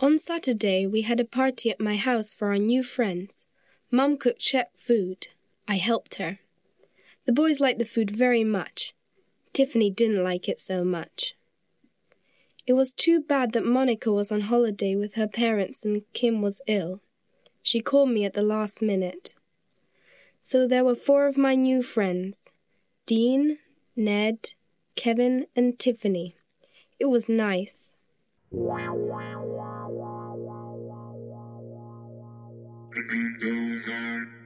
On Saturday, we had a party at my house for our new friends. Mum cooked chef food. I helped her. The boys liked the food very much. Tiffany didn't like it so much. It was too bad that Monica was on holiday with her parents and Kim was ill. She called me at the last minute. So there were 4 of my new friends: Dean, Ned, Kevin, and Tiffany. It was nice. The beat goes on.